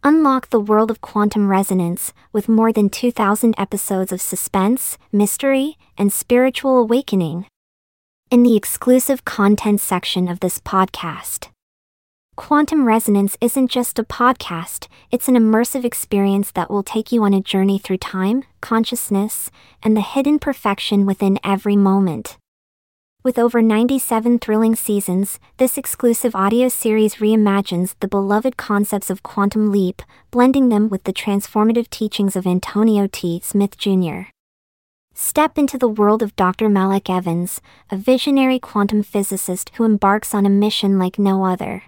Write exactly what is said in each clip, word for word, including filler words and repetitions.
Unlock the world of quantum resonance with more than two thousand episodes of suspense, mystery, and spiritual awakening. In the exclusive content section of this podcast. Quantum Resonance isn't just a podcast, it's an immersive experience that will take you on a journey through time, consciousness, and the hidden perfection within every moment. With over ninety-seven thrilling seasons, this exclusive audio series reimagines the beloved concepts of quantum leap, blending them with the transformative teachings of Antonio T. Smith Junior Step into the world of Doctor Malik Evans, a visionary quantum physicist who embarks on a mission like no other.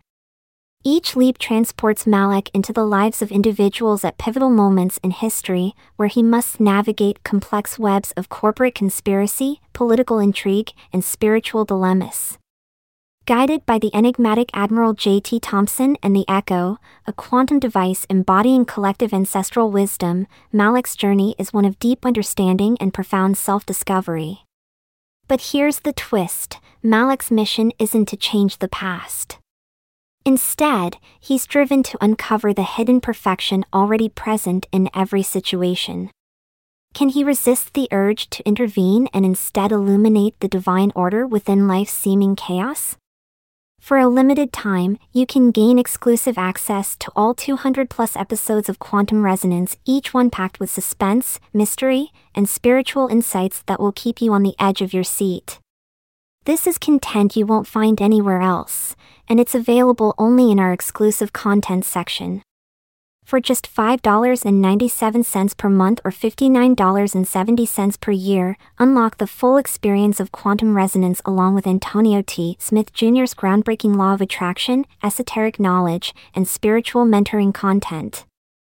Each leap transports Malik into the lives of individuals at pivotal moments in history, where he must navigate complex webs of corporate conspiracy, political intrigue, and spiritual dilemmas. Guided by the enigmatic Admiral J T Thompson and the Echo, a quantum device embodying collective ancestral wisdom, Malik's journey is one of deep understanding and profound self-discovery. But here's the twist: Malik's mission isn't to change the past. Instead, he's driven to uncover the hidden perfection already present in every situation. Can he resist the urge to intervene and instead illuminate the divine order within life's seeming chaos? For a limited time, you can gain exclusive access to all two hundred plus episodes of Quantum Resonance, each one packed with suspense, mystery, and spiritual insights that will keep you on the edge of your seat. This is content you won't find anywhere else, and it's available only in our exclusive content section. For just five dollars and ninety-seven cents per month or fifty-nine dollars and seventy cents per year, unlock the full experience of Quantum Resonance along with Antonio T. Smith Junior's groundbreaking law of attraction, esoteric knowledge, and spiritual mentoring content.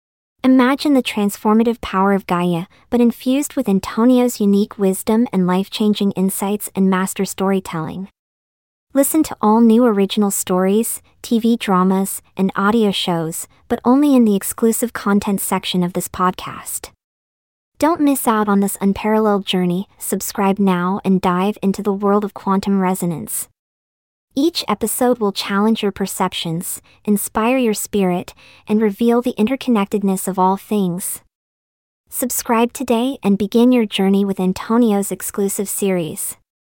Imagine the transformative power of Gaia, but infused with Antonio's unique wisdom and life-changing insights and master storytelling. Listen to all new original stories, T V dramas, and audio shows, but only in the exclusive content section of this podcast. Don't miss out on this unparalleled journey. Subscribe now and dive into the world of quantum resonance. Each episode will challenge your perceptions, inspire your spirit, and reveal the interconnectedness of all things. Subscribe today and begin your journey with Antonio's exclusive series.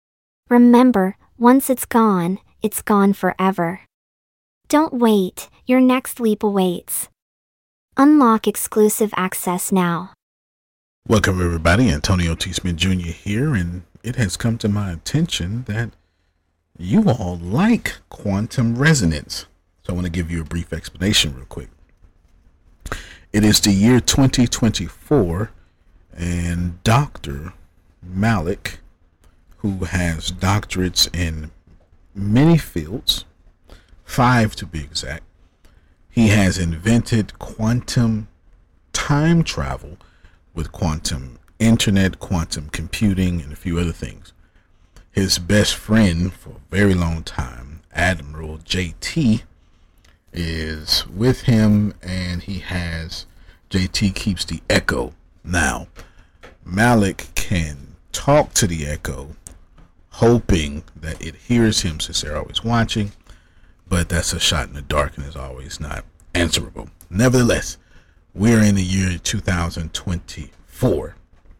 Remember, once it's gone, it's gone forever. Don't wait, your next leap awaits. Unlock exclusive access now. Welcome everybody, Antonio T. Smith Junior here, and it has come to my attention that you all like quantum resonance. So I want to give you a brief explanation real quick. It is the year twenty twenty-four, and Doctor Malik, who has doctorates in many fields, five to be exact, he has invented quantum time travel with quantum internet, quantum computing, and a few other things. His best friend for a very long time, Admiral J T, is with him, and he has, J T keeps the Echo. Now, Malik can talk to the Echo, hoping that it hears him since they're always watching, but that's a shot in the dark and is always not answerable. Nevertheless, we're in the year two thousand twenty-four.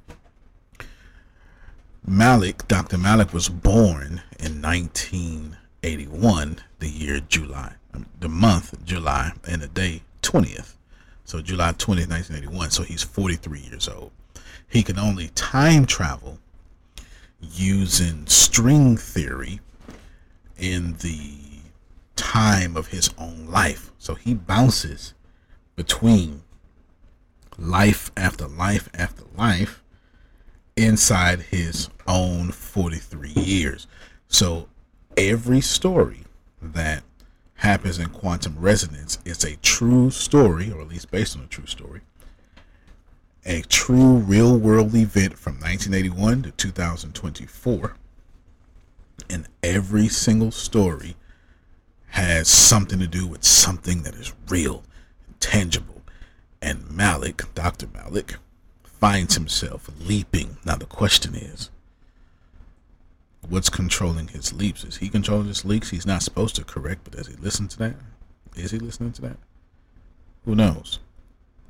Malik, Doctor Malik was born in nineteen eighty-one, the year July, the month July, and the day twentieth. So July twentieth, nineteen eighty-one, so he's forty-three years old. He can only time travel using string theory in the time of his own life. So he bounces between life after life after life inside his own forty-three years. So every story that happens in quantum resonance is a true story, or at least based on a true story, a true real world event from nineteen eighty-one to two thousand twenty-four. And every single story has something to do with something that is real, tangible. And Malik, Doctor Malik, finds himself leaping. Now the question is, what's controlling his leaps? Is he controlling his leaps? He's not supposed to, correct? But does he listen to that? Is he listening to that? Who knows?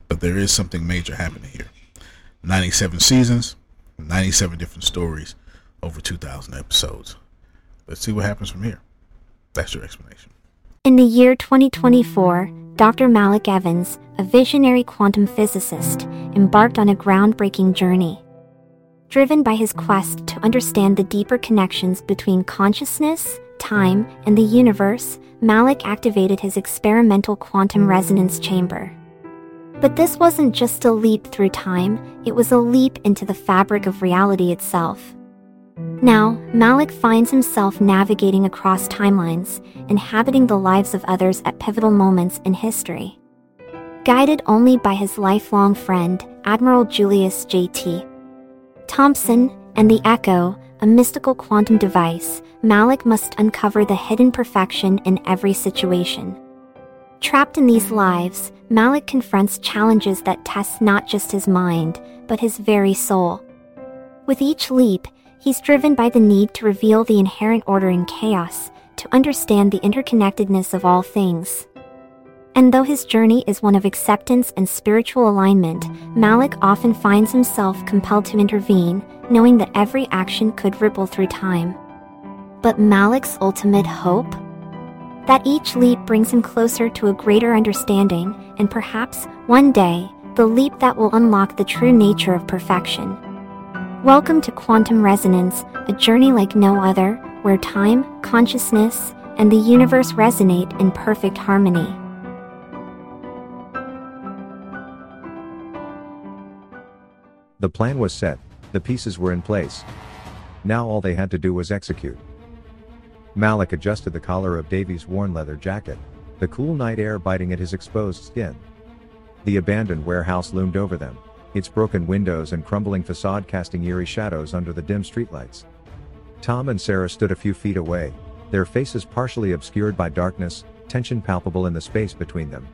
but there is something major happening here. ninety-seven seasons, ninety-seven different stories, over two thousand episodes. Let's see what happens from here. That's your explanation. In the year twenty twenty-four, Doctor Malik Evans, a visionary quantum physicist, embarked on a groundbreaking journey. Driven by his quest to understand the deeper connections between consciousness, time, and the universe, Malik activated his experimental quantum resonance chamber. But this wasn't just a leap through time, it was a leap into the fabric of reality itself. Now, Malik finds himself navigating across timelines, inhabiting the lives of others at pivotal moments in history. Guided only by his lifelong friend, Admiral Julius J T Thompson, and the Echo, a mystical quantum device, Malik must uncover the hidden perfection in every situation. Trapped in these lives, Malik confronts challenges that test not just his mind, but his very soul. With each leap, he's driven by the need to reveal the inherent order in chaos, to understand the interconnectedness of all things. And though his journey is one of acceptance and spiritual alignment, Malik often finds himself compelled to intervene, knowing that every action could ripple through time. But Malik's ultimate hope? That each leap brings him closer to a greater understanding, and perhaps, one day, the leap that will unlock the true nature of perfection. Welcome to Quantum Resonance, a journey like no other, where time, consciousness, and the universe resonate in perfect harmony. The plan was set, the pieces were in place. Now all they had to do was execute. Malik adjusted the collar of Davy's worn leather jacket, the cool night air biting at his exposed skin. The abandoned warehouse loomed over them, its broken windows and crumbling facade casting eerie shadows under the dim streetlights. Tom and Sarah stood a few feet away, their faces partially obscured by darkness, tension palpable in the space between them.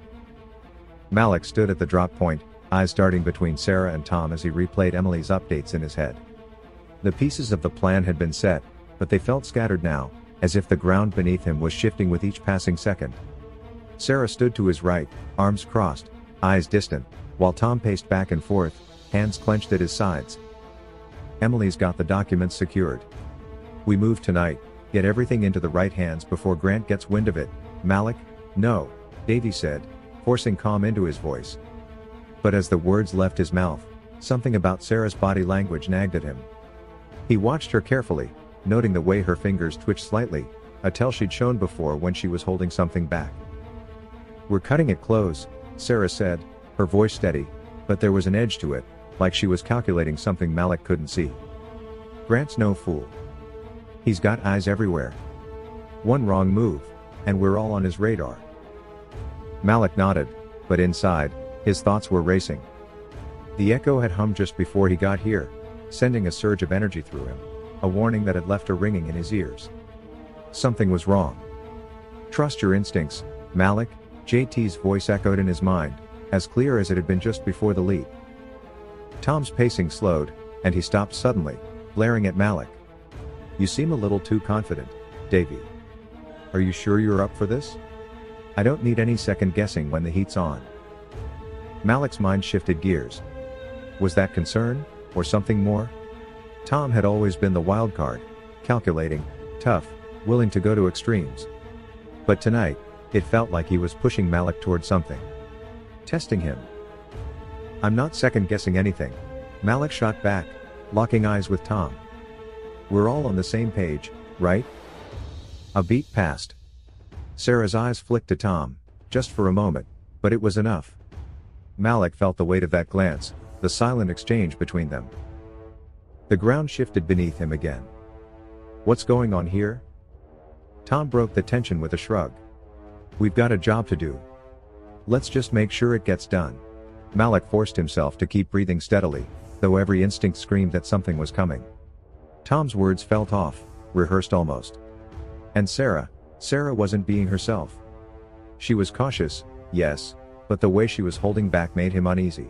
Malik stood at the drop point, eyes darting between Sarah and Tom as he replayed Emily's updates in his head. The pieces of the plan had been set, but they felt scattered now, as if the ground beneath him was shifting with each passing second. Sarah stood to his right, arms crossed, eyes distant, while Tom paced back and forth, hands clenched at his sides. Emily's got the documents secured. We move tonight, get everything into the right hands before Grant gets wind of it. Malik? No, Davy said, forcing calm into his voice. But as the words left his mouth, something about Sarah's body language nagged at him. He watched her carefully, noting the way her fingers twitched slightly, a tell she'd shown before when she was holding something back. We're cutting it close, Sarah said, her voice steady, but there was an edge to it, like she was calculating something Malik couldn't see. Grant's no fool. He's got eyes everywhere. One wrong move, and we're all on his radar. Malik nodded, but inside, his thoughts were racing. The echo had hummed just before he got here, sending a surge of energy through him, a warning that had left a ringing in his ears. Something was wrong. Trust your instincts, Malik, J T's voice echoed in his mind, as clear as it had been just before the leap. Tom's pacing slowed, and he stopped suddenly, glaring at Malik. You seem a little too confident, Davy. Are you sure you're up for this? I don't need any second guessing when the heat's on. Malik's mind shifted gears. Was that concern, or something more? Tom had always been the wild card, calculating, tough, willing to go to extremes. But tonight, it felt like he was pushing Malik toward something. Testing him. I'm not second-guessing anything, Malik shot back, locking eyes with Tom. We're all on the same page, right? A beat passed. Sarah's eyes flicked to Tom, just for a moment, but it was enough. Malik felt the weight of that glance, the silent exchange between them. The ground shifted beneath him again. What's going on here? Tom broke the tension with a shrug. We've got a job to do. Let's just make sure it gets done. Malik forced himself to keep breathing steadily, though every instinct screamed that something was coming. Tom's words felt off, rehearsed almost. And Sarah, Sarah wasn't being herself. She was cautious, yes, but the way she was holding back made him uneasy.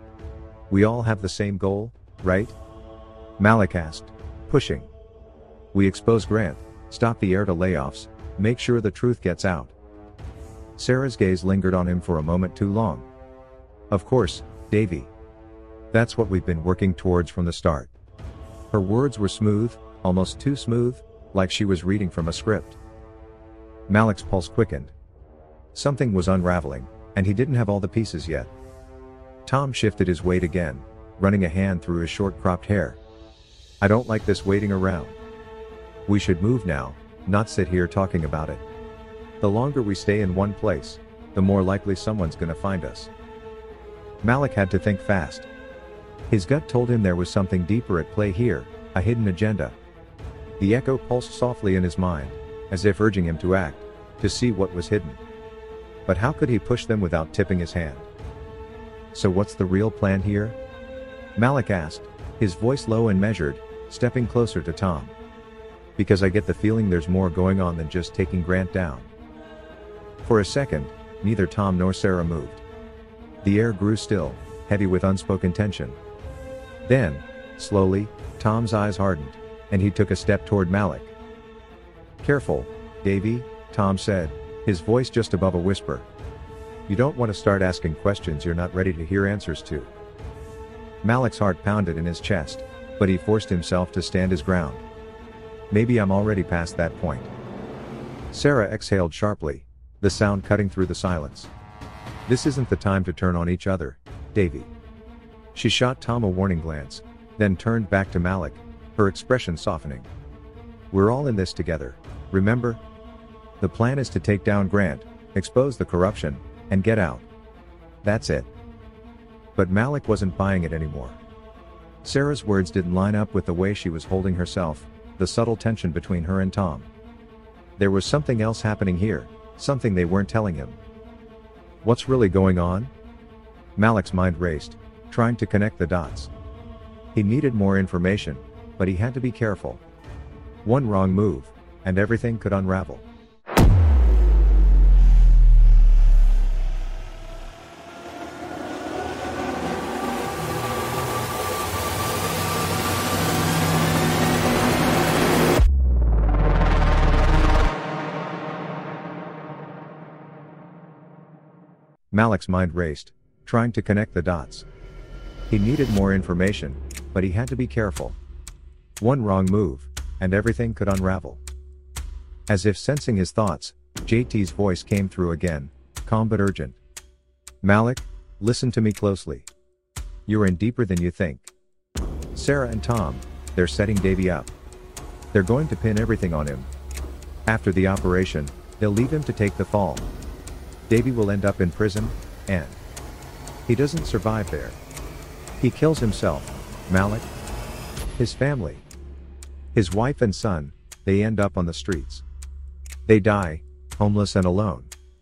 We all have the same goal, right? Malik asked, pushing. We expose Grant, stop the heir to layoffs, make sure the truth gets out. Sarah's gaze lingered on him for a moment too long. Of course, Davy. That's what we've been working towards from the start. Her words were smooth, almost too smooth, like she was reading from a script. Malik's pulse quickened. Something was unraveling, and he didn't have all the pieces yet. Tom shifted his weight again, running a hand through his short cropped hair. I don't like this waiting around. We should move now, not sit here talking about it. The longer we stay in one place, the more likely someone's gonna find us. Malik had to think fast. His gut told him there was something deeper at play here, a hidden agenda. The echo pulsed softly in his mind, as if urging him to act, to see what was hidden. But how could he push them without tipping his hand? So what's the real plan here? Malik asked, his voice low and measured, stepping closer to Tom. Because I get the feeling there's more going on than just taking Grant down. For a second, neither Tom nor Sarah moved. The air grew still, heavy with unspoken tension. Then, slowly, Tom's eyes hardened, and he took a step toward Malik. Careful, Davy, Tom said, his voice just above a whisper. You don't want to start asking questions you're not ready to hear answers to. Malik's heart pounded in his chest, but he forced himself to stand his ground. Maybe I'm already past that point. Sarah exhaled sharply, the sound cutting through the silence. This isn't the time to turn on each other, Davy. She shot Tom a warning glance, then turned back to Malik, her expression softening. We're all in this together, remember? The plan is to take down Grant, expose the corruption, and get out. That's it. But Malik wasn't buying it anymore. Sarah's words didn't line up with the way she was holding herself, the subtle tension between her and Tom. There was something else happening here, something they weren't telling him. What's really going on? Malik's mind raced, trying to connect the dots. He needed more information, but he had to be careful. One wrong move, and everything could unravel. Malik's mind raced, trying to connect the dots. He needed more information, but he had to be careful. One wrong move, and everything could unravel. As if sensing his thoughts, J T's voice came through again, calm but urgent. Malik, listen to me closely. You're in deeper than you think. Sarah and Tom, they're setting Davy up. They're going to pin everything on him. After the operation, they'll leave him to take the fall. Davy will end up in prison, and he doesn't survive there. He kills himself, Malik. His family. His wife and son, they end up on the streets. They die, homeless and alone.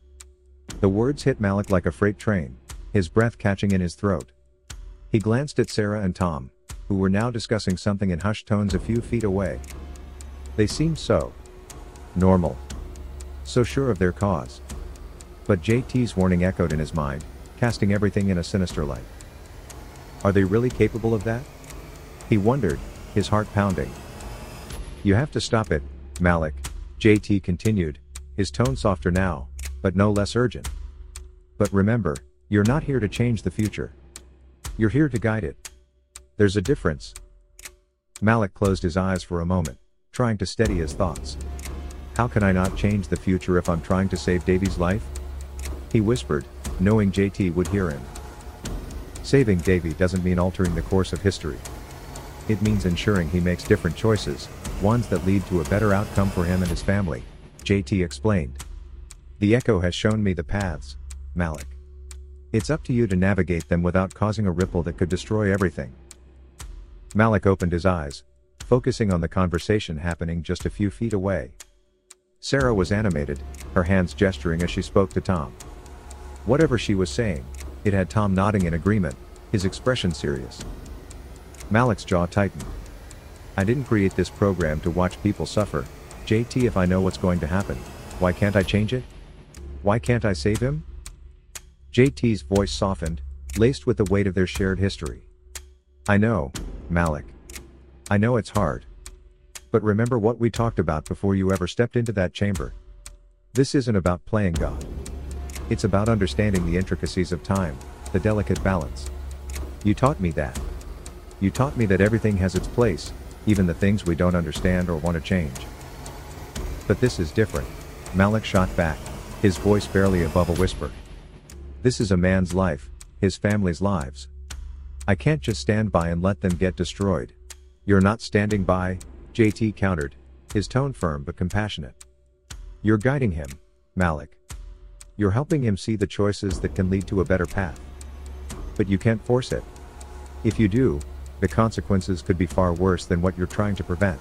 The words hit Malik like a freight train, his breath catching in his throat. He glanced at Sarah and Tom, who were now discussing something in hushed tones a few feet away. They seemed so normal, so sure of their cause. But J T's warning echoed in his mind, casting everything in a sinister light. Are they really capable of that? He wondered, his heart pounding. You have to stop it, Malik, J T continued, his tone softer now, but no less urgent. But remember, you're not here to change the future. You're here to guide it. There's a difference. Malik closed his eyes for a moment, trying to steady his thoughts. How can I not change the future if I'm trying to save Davy's life? He whispered, knowing J T would hear him. Saving Davy doesn't mean altering the course of history. It means ensuring he makes different choices, ones that lead to a better outcome for him and his family, J T explained. The echo has shown me the paths, Malik. It's up to you to navigate them without causing a ripple that could destroy everything. Malik opened his eyes, focusing on the conversation happening just a few feet away. Sarah was animated, her hands gesturing as she spoke to Tom. Whatever she was saying, it had Tom nodding in agreement, his expression serious. Malik's jaw tightened. I didn't create this program to watch people suffer, J T. If I know what's going to happen, why can't I change it? Why can't I save him? J T's voice softened, laced with the weight of their shared history. I know, Malik. I know it's hard. But remember what we talked about before you ever stepped into that chamber. This isn't about playing God. It's about understanding the intricacies of time, the delicate balance. You taught me that. You taught me that everything has its place, even the things we don't understand or want to change. But this is different, Malik shot back, his voice barely above a whisper. This is a man's life, his family's lives. I can't just stand by and let them get destroyed. You're not standing by, J T countered, his tone firm but compassionate. You're guiding him, Malik. You're helping him see the choices that can lead to a better path. But you can't force it. If you do, the consequences could be far worse than what you're trying to prevent.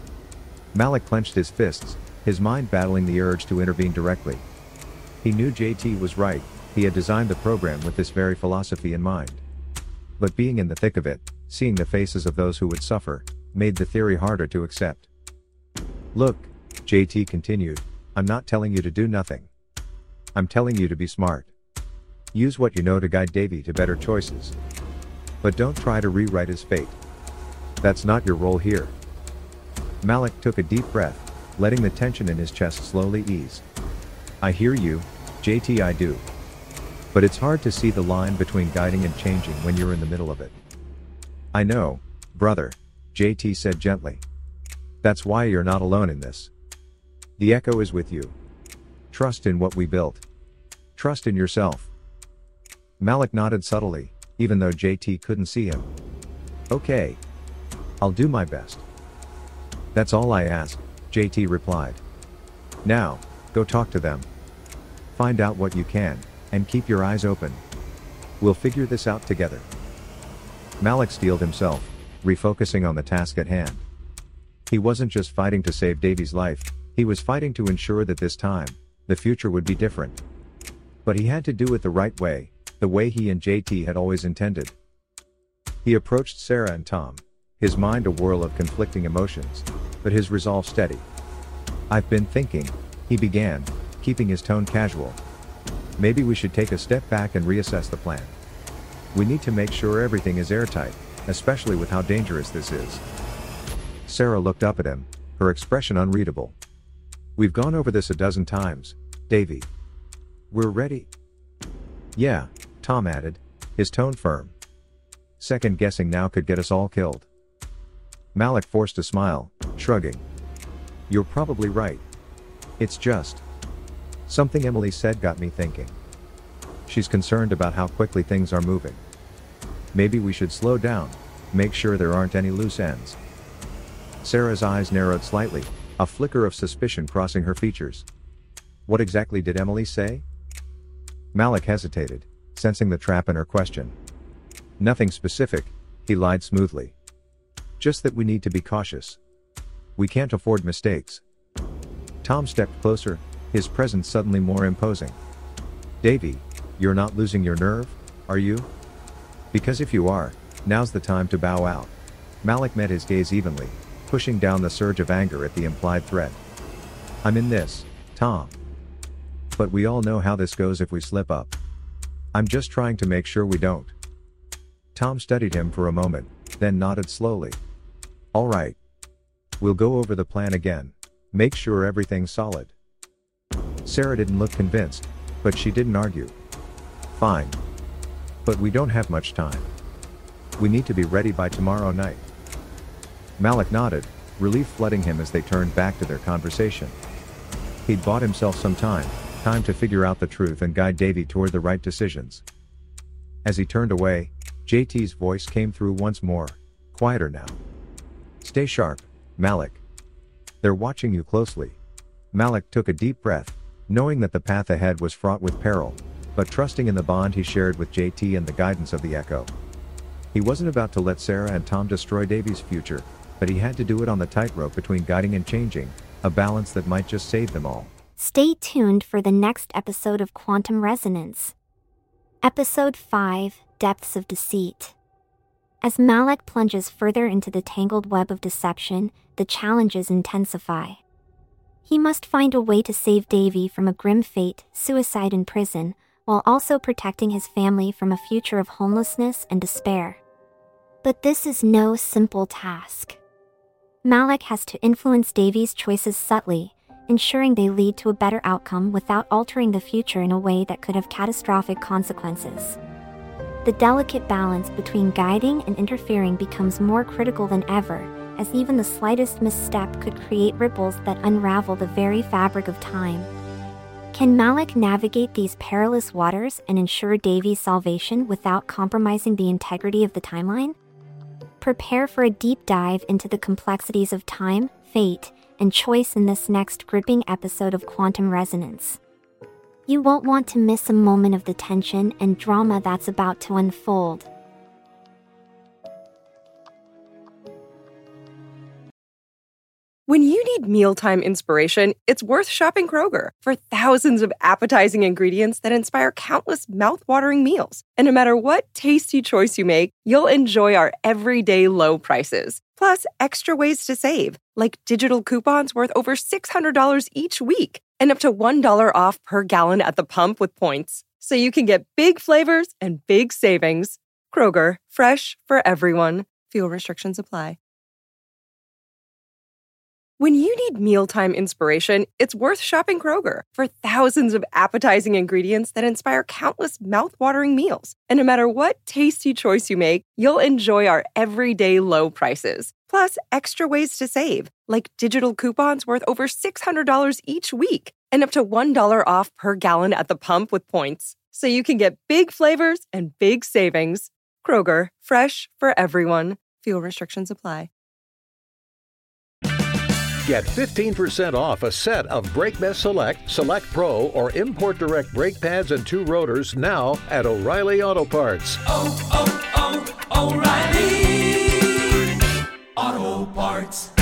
Malik clenched his fists, his mind battling the urge to intervene directly. He knew J T was right, he had designed the program with this very philosophy in mind. But being in the thick of it, seeing the faces of those who would suffer, made the theory harder to accept. Look, J T continued, I'm not telling you to do nothing. I'm telling you to be smart. Use what you know to guide Davy to better choices. But don't try to rewrite his fate. That's not your role here. Malik took a deep breath, letting the tension in his chest slowly ease. I hear you, J T, I do. But it's hard to see the line between guiding and changing when you're in the middle of it. I know, brother, J T said gently. That's why you're not alone in this. The Echo is with you. Trust in what we built. Trust in yourself. Malik nodded subtly, even though J T couldn't see him. Okay. I'll do my best. That's all I ask, J T replied. Now, go talk to them. Find out what you can, and keep your eyes open. We'll figure this out together. Malik steeled himself, refocusing on the task at hand. He wasn't just fighting to save Davy's life, he was fighting to ensure that this time, the future would be different. But he had to do it the right way, the way he and J T had always intended. He approached Sarah and Tom, his mind a whirl of conflicting emotions, but his resolve steady. I've been thinking, he began, keeping his tone casual. Maybe we should take a step back and reassess the plan. We need to make sure everything is airtight, especially with how dangerous this is. Sarah looked up at him, her expression unreadable. We've gone over this a dozen times, Davy. We're ready. Yeah, Tom added, his tone firm. Second guessing now could get us all killed. Malik forced a smile, shrugging. You're probably right. It's just. Something Emily said got me thinking. She's concerned about how quickly things are moving. Maybe we should slow down, make sure there aren't any loose ends. Sarah's eyes narrowed slightly, a flicker of suspicion crossing her features. What exactly did Emily say? Malik hesitated, sensing the trap in her question. Nothing specific, he lied smoothly. Just that we need to be cautious. We can't afford mistakes. Tom stepped closer, his presence suddenly more imposing. Davy, you're not losing your nerve, are you? Because if you are, now's the time to bow out. Malik met his gaze evenly, pushing down the surge of anger at the implied threat. I'm in this, Tom. But we all know how this goes if we slip up. I'm just trying to make sure we don't. Tom studied him for a moment, then nodded slowly. All right. We'll go over the plan again. Make sure everything's solid. Sarah didn't look convinced, but she didn't argue. Fine. But we don't have much time. We need to be ready by tomorrow night. Malik nodded, relief flooding him as they turned back to their conversation. He'd bought himself some time, time to figure out the truth and guide Davy toward the right decisions. As he turned away, J T's voice came through once more, quieter now. Stay sharp, Malik. They're watching you closely. Malik took a deep breath, knowing that the path ahead was fraught with peril, but trusting in the bond he shared with J T and the guidance of the Echo. He wasn't about to let Sarah and Tom destroy Davy's future, but he had to do it on the tightrope between guiding and changing, a balance that might just save them all. Stay tuned for the next episode of Quantum Resonance. Episode five, Depths of Deceit. As Malik plunges further into the tangled web of deception, the challenges intensify. He must find a way to save Davy from a grim fate, suicide in prison, while also protecting his family from a future of homelessness and despair. But this is no simple task. Malik has to influence Davy's choices subtly, ensuring they lead to a better outcome without altering the future in a way that could have catastrophic consequences. The delicate balance between guiding and interfering becomes more critical than ever, as even the slightest misstep could create ripples that unravel the very fabric of time. Can Malik navigate these perilous waters and ensure Davy's salvation without compromising the integrity of the timeline? Prepare for a deep dive into the complexities of time, fate, and choice in this next gripping episode of Quantum Resonance. You won't want to miss a moment of the tension and drama that's about to unfold. When you need mealtime inspiration, it's worth shopping Kroger for thousands of appetizing ingredients that inspire countless mouth-watering meals. And no matter what tasty choice you make, you'll enjoy our everyday low prices. Plus, extra ways to save, like digital coupons worth over six hundred dollars each week and up to one dollar off per gallon at the pump with points. So you can get big flavors and big savings. Kroger, fresh for everyone. Fuel restrictions apply. When you need mealtime inspiration, it's worth shopping Kroger for thousands of appetizing ingredients that inspire countless mouth-watering meals. And no matter what tasty choice you make, you'll enjoy our everyday low prices. Plus, extra ways to save, like digital coupons worth over six hundred dollars each week and up to one dollar off per gallon at the pump with points. So you can get big flavors and big savings. Kroger, fresh for everyone. Fuel restrictions apply. Get fifteen percent off a set of BrakeBest Select, Select Pro, or Import Direct brake pads and two rotors now at O'Reilly Auto Parts. Oh, oh, oh, O'Reilly Auto Parts.